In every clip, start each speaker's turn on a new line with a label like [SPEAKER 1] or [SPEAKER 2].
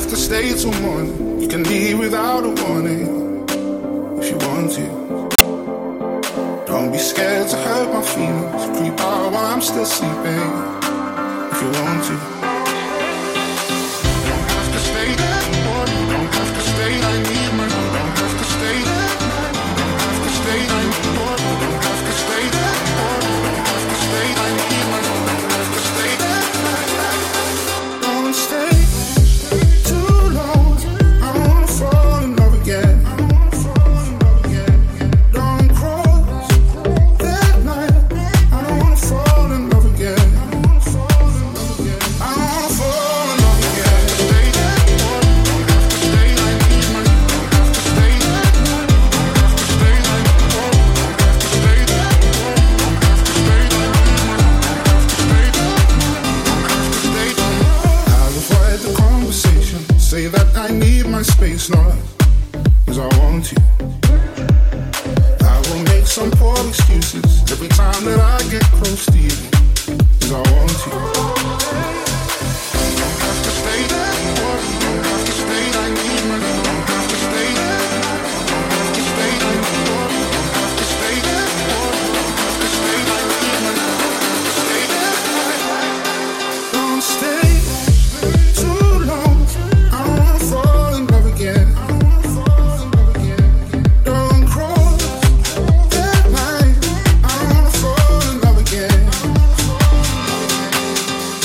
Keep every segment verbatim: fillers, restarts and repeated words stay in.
[SPEAKER 1] to stay till morning. You can leave without a warning if you want to. Don't be scared to hurt my feelings. Creep out while I'm still sleeping if you want to. Don't have to stay there, boy. Don't have to stay. I need my. Don't have to stay there. Don't have to stay. I need more. Don't have to stay there, boy. Don't have to stay. I need my. Don't have to stay there. Don't stay too long. I don't wanna fall in love again. Don't cross that line. I don't wanna fall in love again. I don't wanna fall in love again. Stay there, boy. Don't have to stay. I need my. Don't have to stay there. Don't have to stay. I need more. Don't have to stay there, boy. Don't have to stay. I need my. Don't have to stay there. Don't have to stay there. I'll avoid the conversation. Say that I need my space, not 'cause I want you. I will make some poor excuses every time that I get close to you, 'cause I want you. Don't have to stay there, boy. Don't have to stay. I need my. Don't have to stay there. Don't have to stay. I need more. Don't have to stay there, boy. Don't have to stay. I need my. Don't have to stay there. Don't stay too long. I don't wanna fall in love again. Don't cross that line. I don't wanna fall in love again.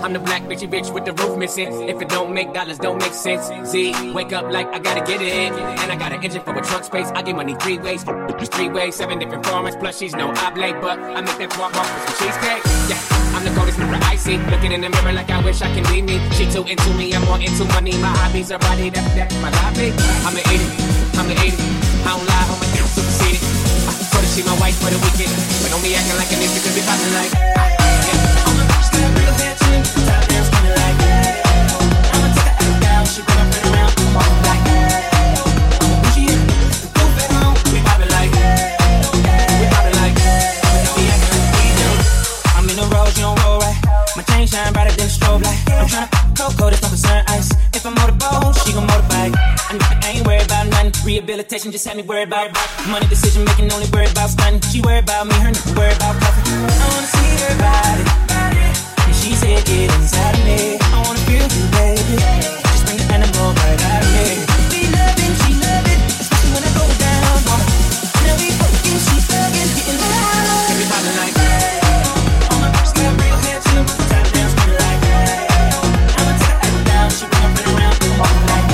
[SPEAKER 2] I'm the black bitchy bitch with the roof missing. If it don't make dollars, don't make sense. Z, wake up like I gotta get it. And I got an engine for a trunk space. I get money three ways. Three ways, seven different formats. Plus she's no oblate, but I make that walk off with some cheesecake. Yeah, I'm the coldest mirror I see. Looking in the mirror like I wish I can be me. She too into me, I'm more into money. My hobbies are body, that, that's my hobby. I'm an eighty, I'm an eighty. I don't lie, I'm a damn superseded. I told her she my wife for the weekend. But don't be acting like an idiot, cause we poppin' like yeah. I'm a still real head to me. Top down, skinny like I'ma take her out down. She bring her friend around. Walk like I'm a bougie, the goof at home. We poppin' like we poppin' like don't be acting like we do. I'm in the road, you don't roll right. My chain shine brighter than a strobe light. I'm tryna cocoa, this don't concern ice. If I'm motorboat, she gon' motorbike. I ain't worried about nothing. Rehabilitation just had me worried about money. Decision making, only worried about stunning. She worried about me, her nigga worried about coffee. I wanna see her body, and she said get inside of me. I wanna feel you, baby. Just bring the animal right out of me. We love it, she love it, especially when I go down. Now we fucking, she thuggin', getting loud. Every poppin' like all my bitches got real hair too. Top down, skinny like I'ma take her out down. She bring her friend around, walk like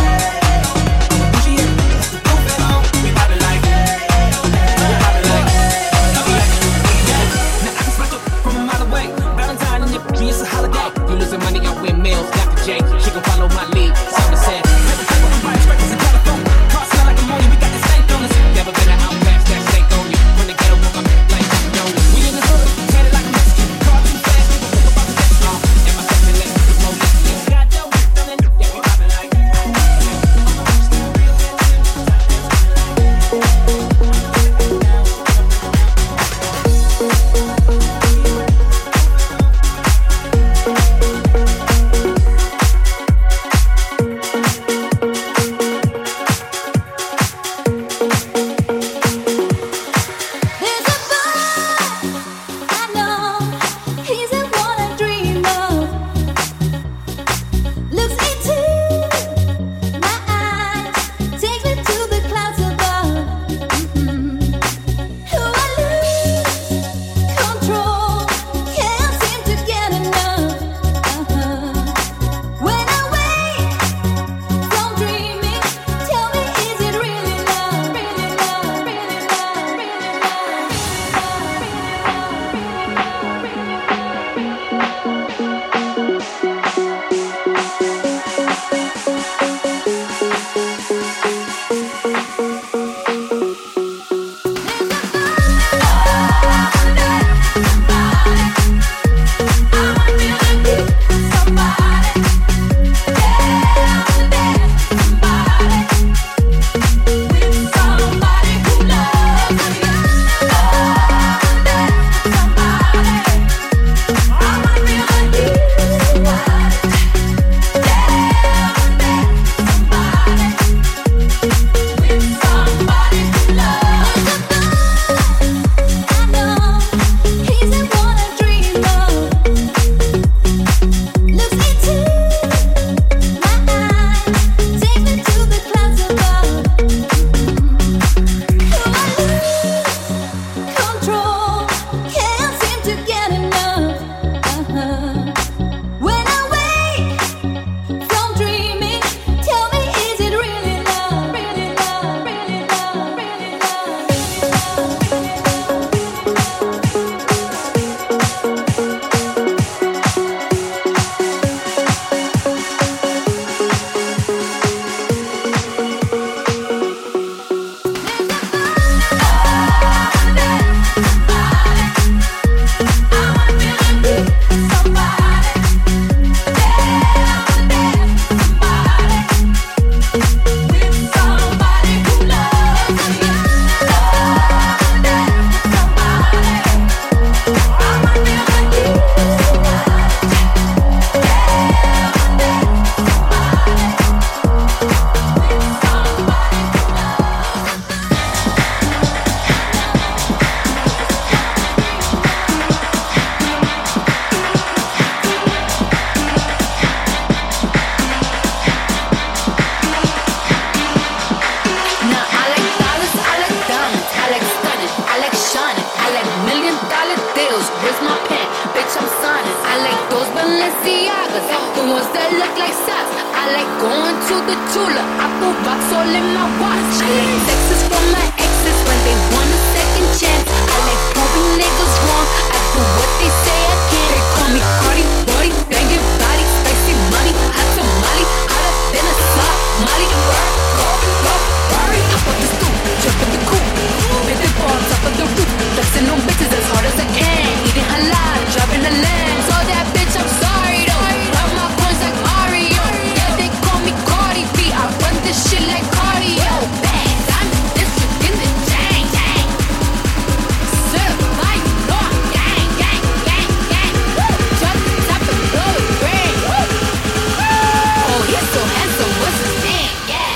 [SPEAKER 2] it's a holiday. You losing money on windmills, Doctor J. She gon' follow my lead. Sound said. Like a money, we got this stank on us. Never been an outcast that stank on you. When the ghetto woke up like Jonas. We in the hood, headed like a Mexican. Car too fast, we gon' think about the next song. And my cousin left the police. Got your whip on it, yeah, we poppin' like
[SPEAKER 3] choppers, the ones that look like socks. I like going to the Tula. I put rocks all in my watch. I like sexes from my exes when they want a second chance. I like proving niggas wrong. I do what they say I can't. They call me Cardi, body, banging body, spicy money, hot tamale, hotter than a Somali. Go, go, worry. Hop up the stoop, jump in the coop, big dip on top of the roof, flexing on bitches as hard as I can. Eating halal, driving a Lamb. So that bitch, I'm sorry though. Run my coins like Mario. Yeah, they call me Cardi B. I run this shit like cardio. Bang, I'm district in the chain, gang. Certified, you know I'm gang, gang, gang, gang. Drop the top and blow it red. Oh, he's so handsome, what's his name? Yeah.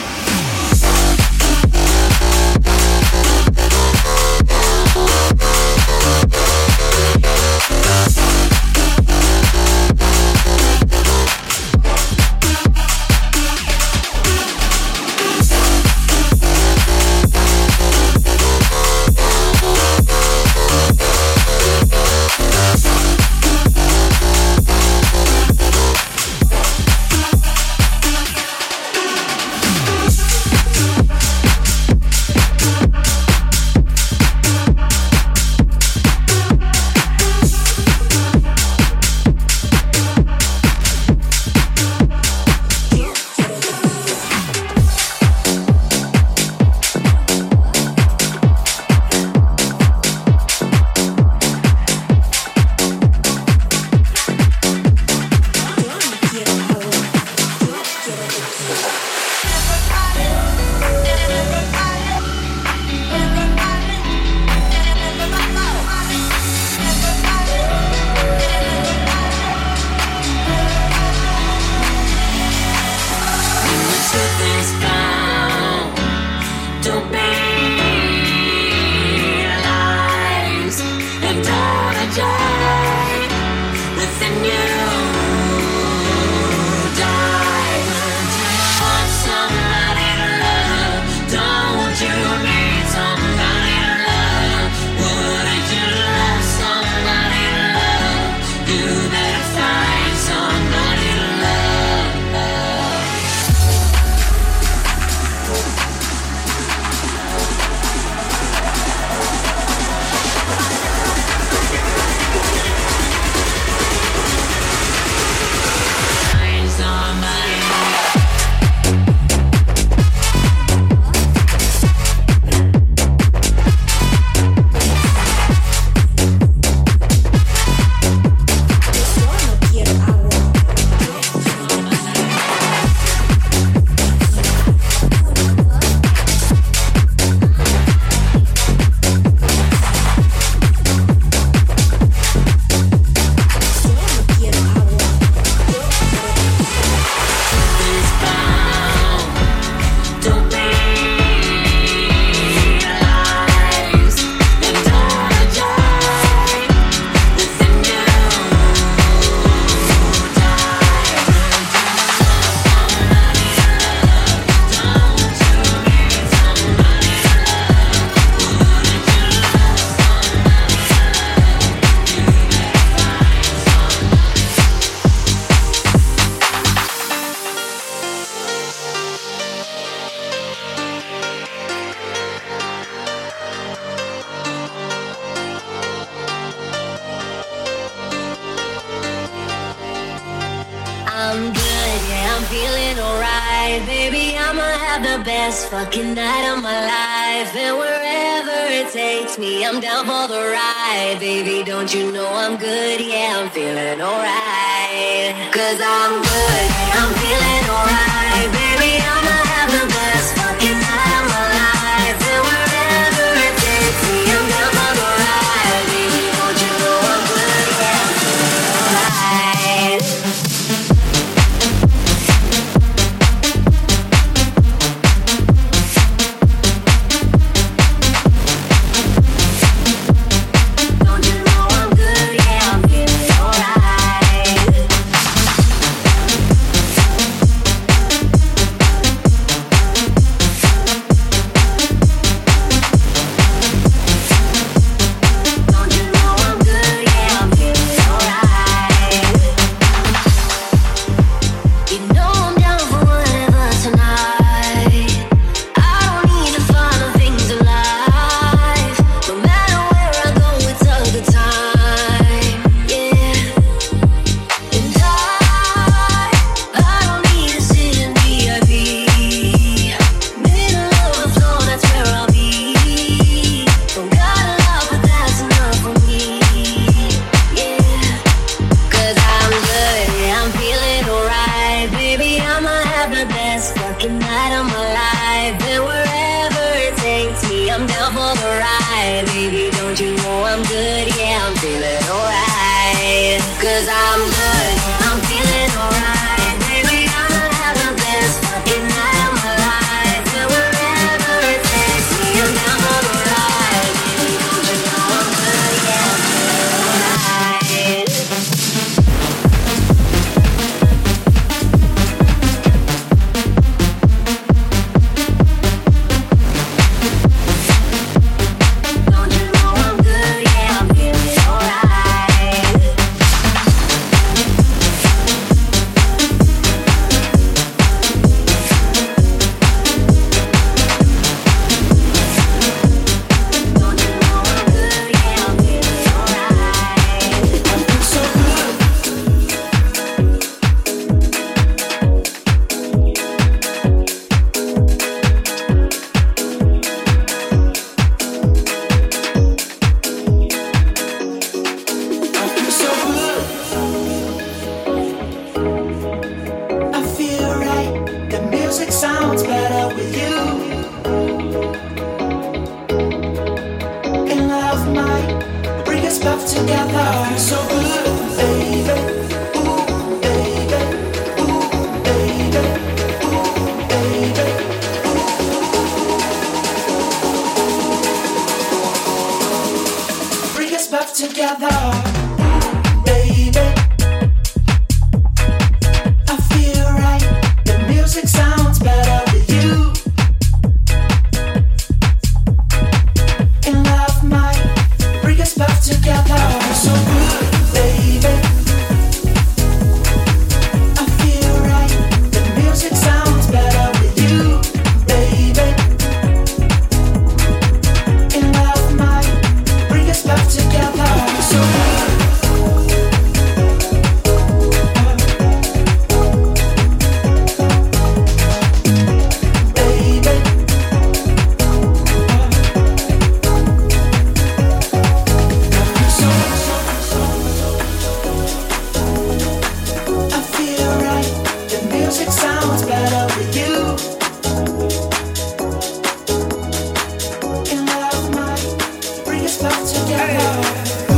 [SPEAKER 4] Best fucking night of my life, and wherever it takes me, I'm down for the ride. Baby, don't you know I'm good? Yeah, I'm feeling alright. Cause I'm good, yeah, I'm feeling alright. Baby, I'ma have the best fucking night of my life, and wherever it takes me, I'm down for the ride. Baby, don't you know I'm good? Yeah, I'm feeling alright. have the best fucking night of my life. And wherever it takes me, I'm down for the ride. Baby, don't you know I'm good? Yeah, I'm feeling alright. Cause I'm good, I'm feeling alright. Baby, I'ma have the best fucking night of my life. And wherever it takes me, I'm down for the ride. Baby, don't you know I'm good? Yeah, I'm feeling alright. Don't you know I'm good? Yeah, I'm feeling alright. Don't you know I'm good? Yeah, I'm feeling alright.
[SPEAKER 5] I feel so good. I feel so good. I feel right. The music sounds better with you. And love might bring us back together. I feel so good, baby. Ooh, baby. Ooh, baby. Ooh, baby. Bring us back together, baby. I feel right. The music sounds better with you. And love might bring us back together. I feel so good, baby. I feel right. The music sounds better with you, baby. And love might bring us back together. I feel so good. Baby. I feel right. The music sounds better with you. And love might bring us back together.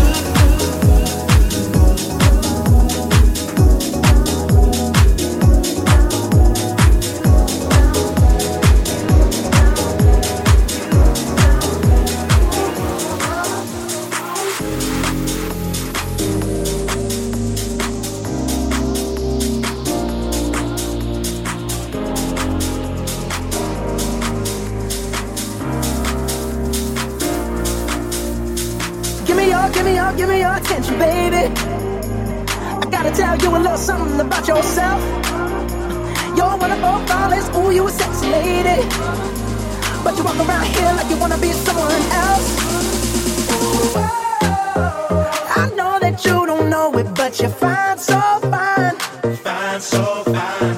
[SPEAKER 6] Give me your, give me your, give me your attention, baby. I gotta tell you a little something about yourself. You're one of our flawless, ooh, you a sexy lady. But you walk around here like you wanna be someone else. Ooh, I know that you don't know it, but you're fine, so fine.
[SPEAKER 5] Fine, so fine.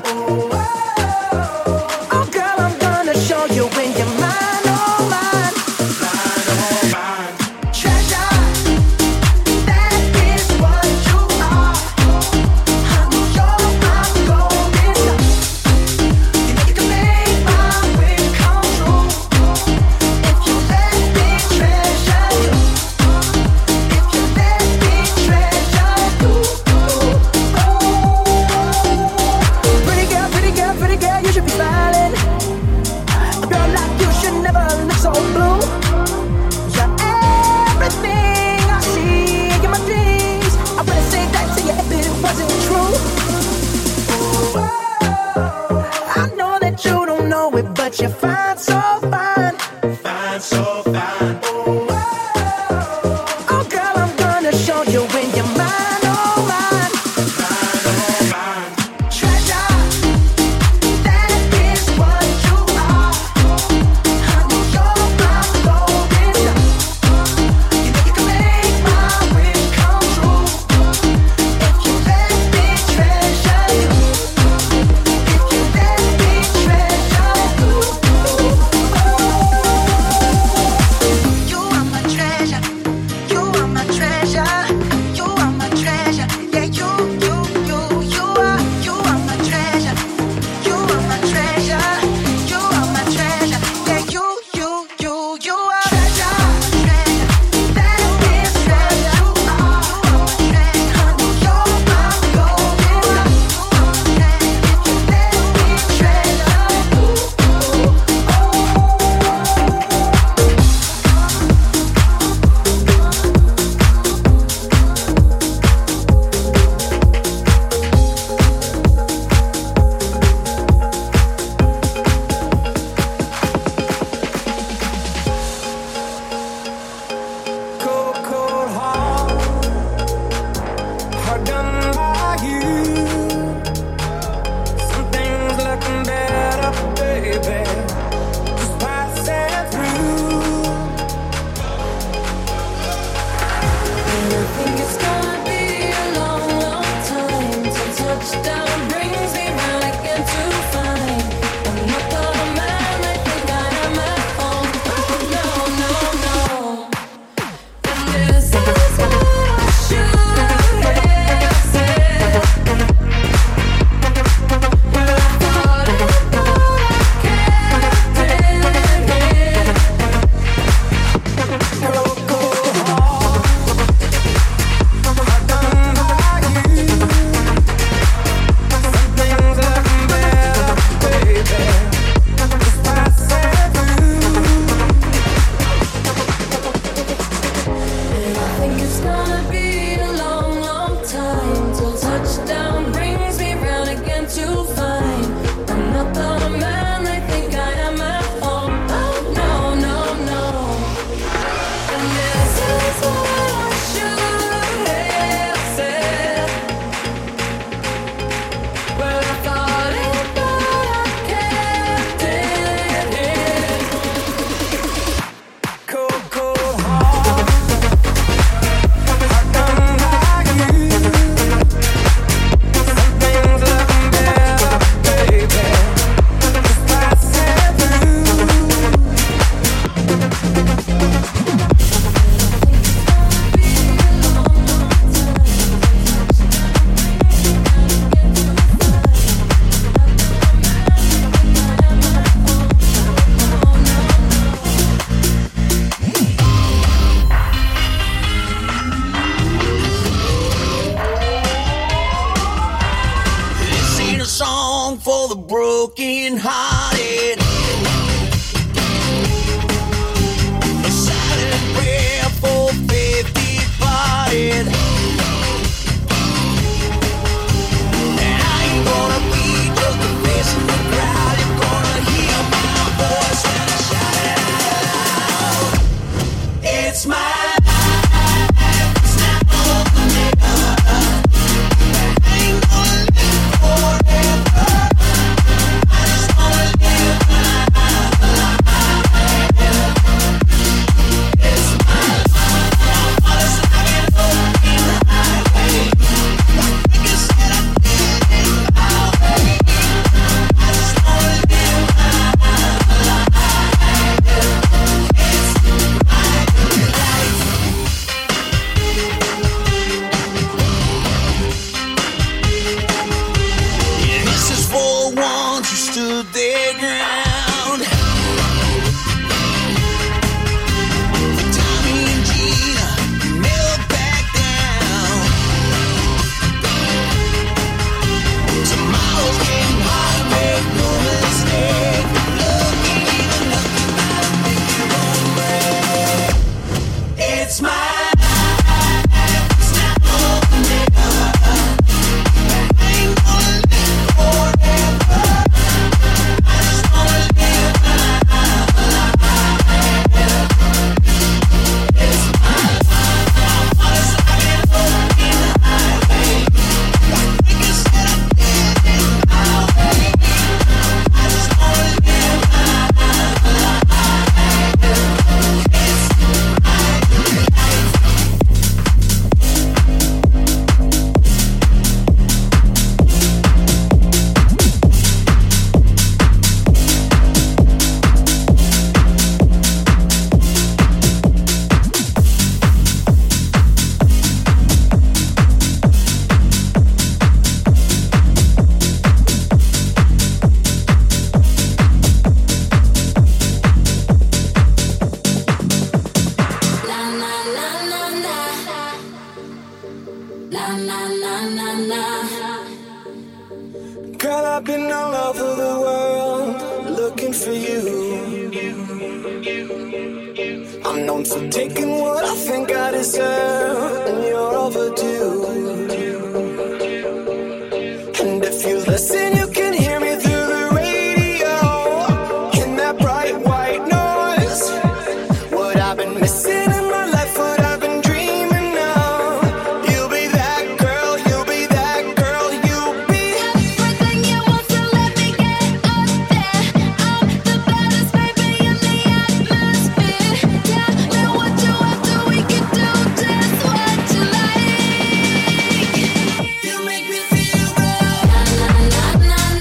[SPEAKER 6] Oh, girl, I'm gonna show you when you're mine, oh, mine.
[SPEAKER 5] Fine, oh, fine.
[SPEAKER 6] Treasure, that is what you are. Honey, you're my golden sun. You know you can make my wish come true. If you let me treasure you. If you let me treasure you. Pretty girl, pretty girl, pretty girl, you should be smiling. A girl like you should never look so blue. You're everything I see in my dreams. I wouldn't say that to you if it wasn't true. I know that you don't know it, but you're fine, so fine.
[SPEAKER 5] Fine, so fine.
[SPEAKER 6] Oh, girl, I'm gonna show you when you're mine, oh, mine.
[SPEAKER 5] Fine, oh, fine.
[SPEAKER 6] Treasure, that is what you are. Honey, you're my golden sun. You know you can make my wish come true. If you let me treasure you. If you let me treasure you.
[SPEAKER 7] broken hearted. A silent prayer for faith departed. And I ain't gonna be just a face in the crowd. You're gonna hear my voice when I shout it out. It's my
[SPEAKER 4] na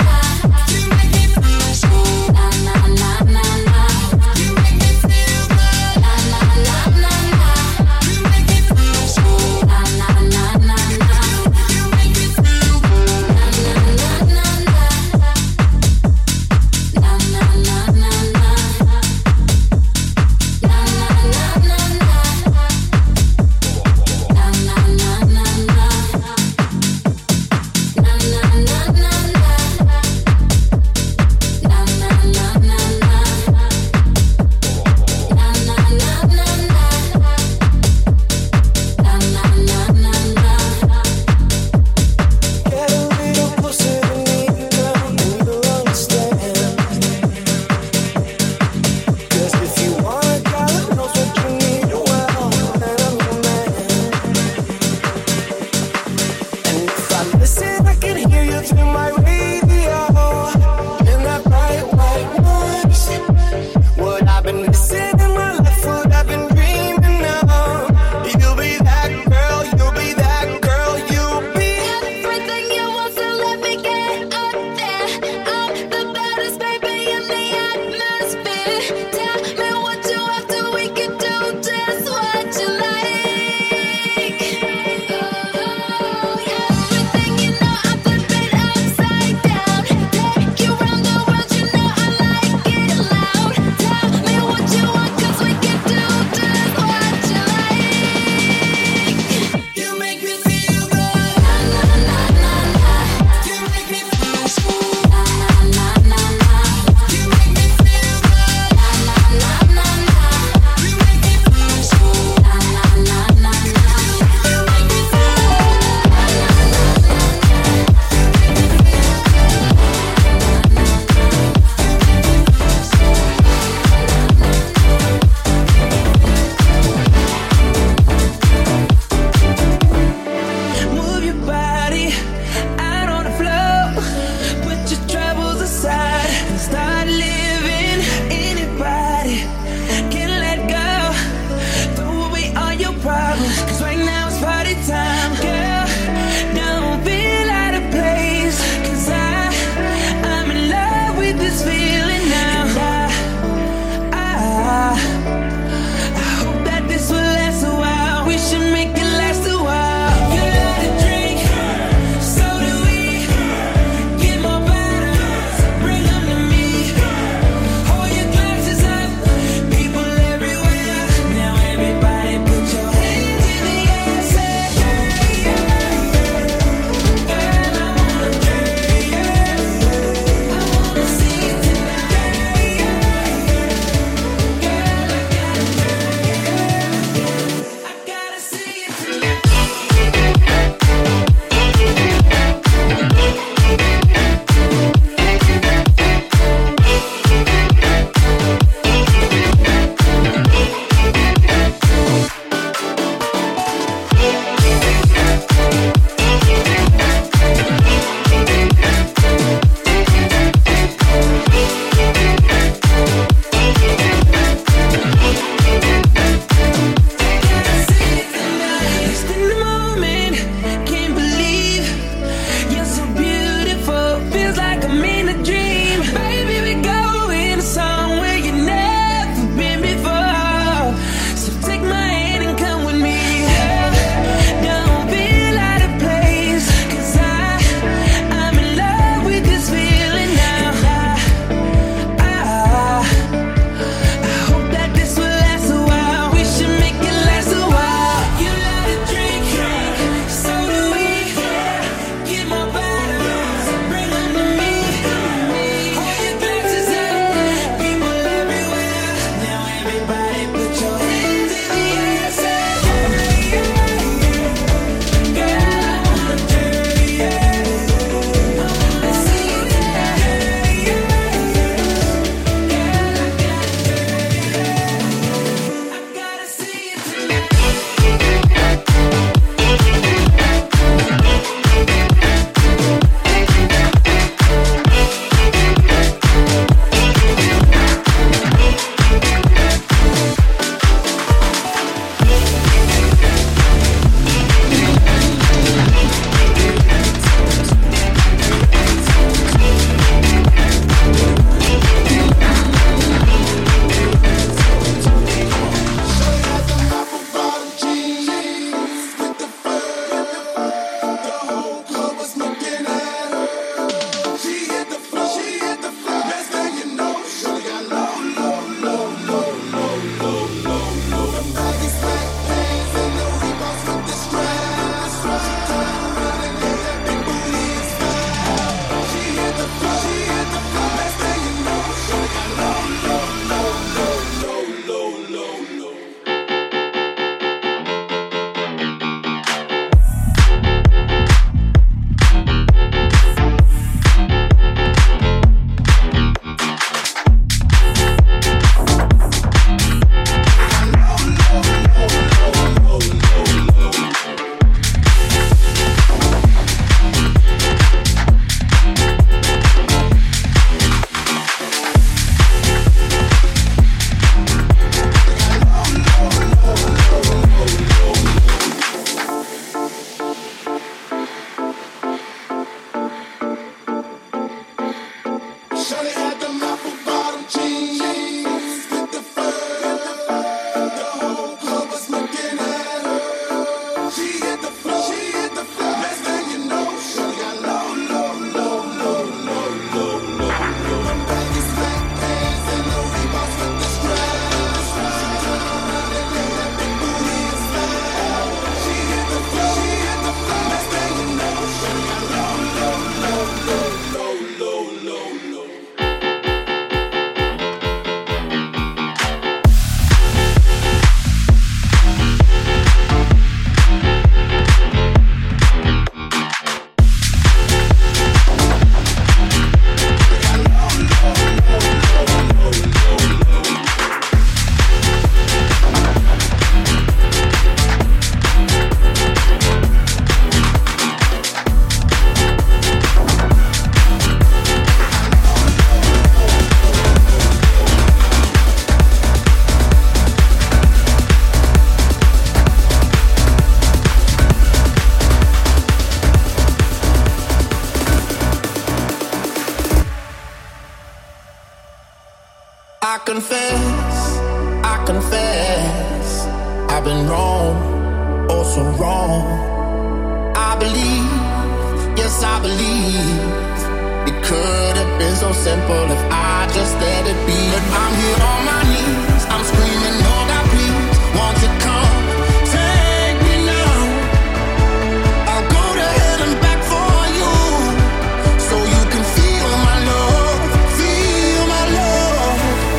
[SPEAKER 8] I confess, I confess, I've been wrong, oh so wrong. I believe, yes I believe, it could have been so simple if I just let it be. But I'm here on my knees, I'm screaming, oh God please, won't you come, take me now. I'll go to hell and back for you, so you can feel my love, feel my love.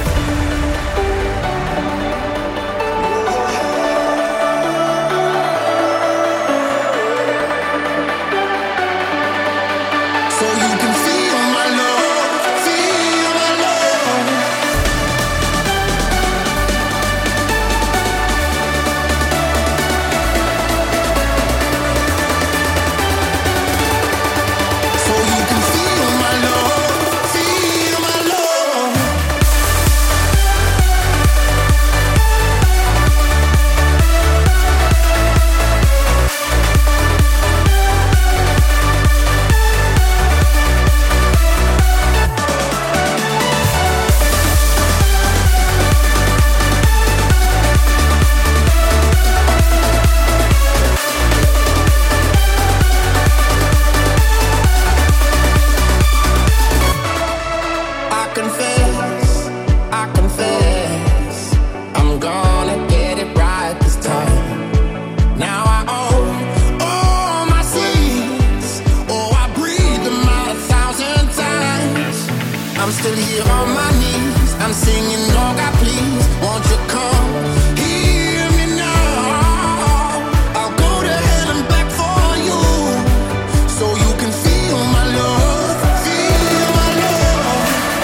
[SPEAKER 8] So you can feel my love, feel my love. So you can feel my love, feel my love. I confess, I confess, I'm gonna get it right this time. Now I own all my sins. Oh, I breathe them out a thousand times. I'm still here on my knees. I'm singing, oh God, please, won't you come? Hear me now. I'll go to hell and back for you, so you can feel my love, feel my love.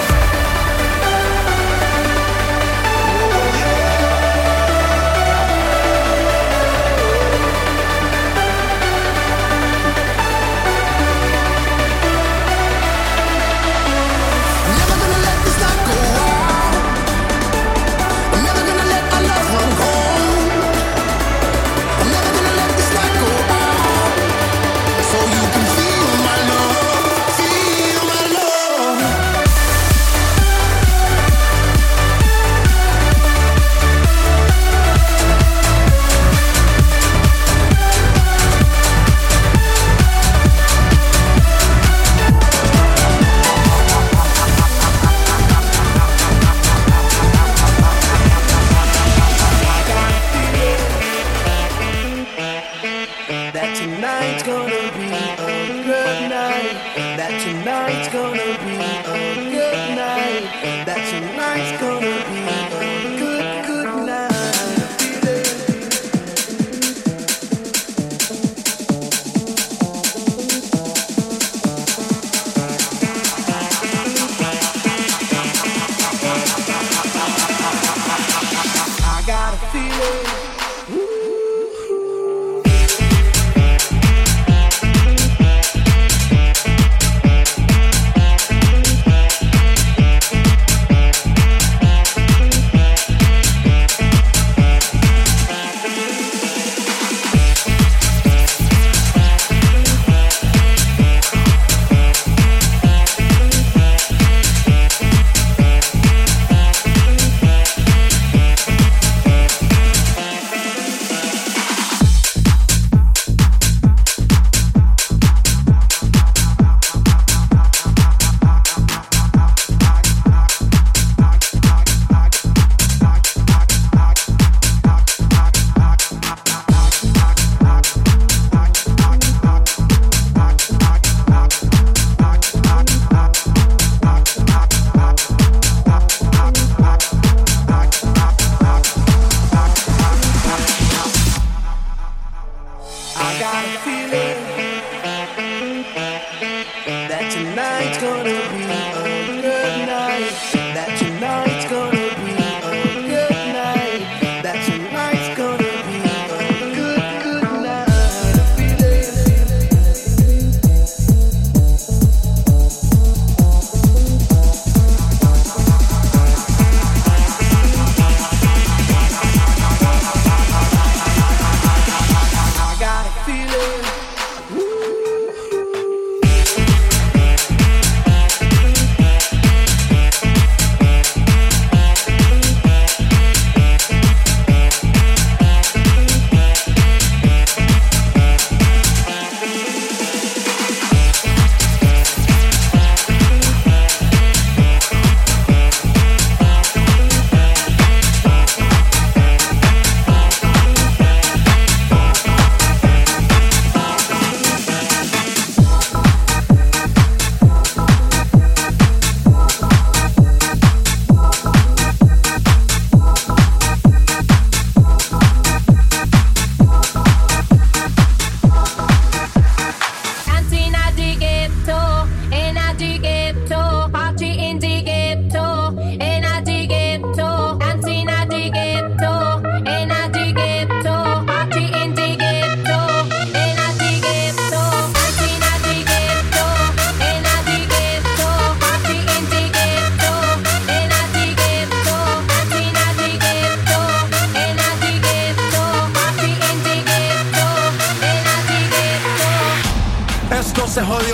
[SPEAKER 8] Never gonna let this night go out. I'm never gonna let our love run cold. I'm never gonna let this night go out, so you can feel my love, feel my love.
[SPEAKER 5] That tonight's gonna be a good night. That tonight's gonna be a good night. That tonight's gonna be a good, good night. Feel it. I got a feeling.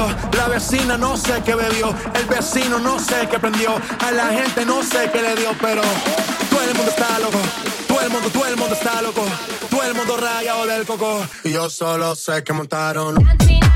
[SPEAKER 9] La vecina no sé qué bebió, el vecino no sé qué prendió, a la gente no sé qué le dio, pero todo el mundo está loco, todo el mundo, todo el mundo está loco, todo el mundo rayado del coco. Y yo solo sé que montaron.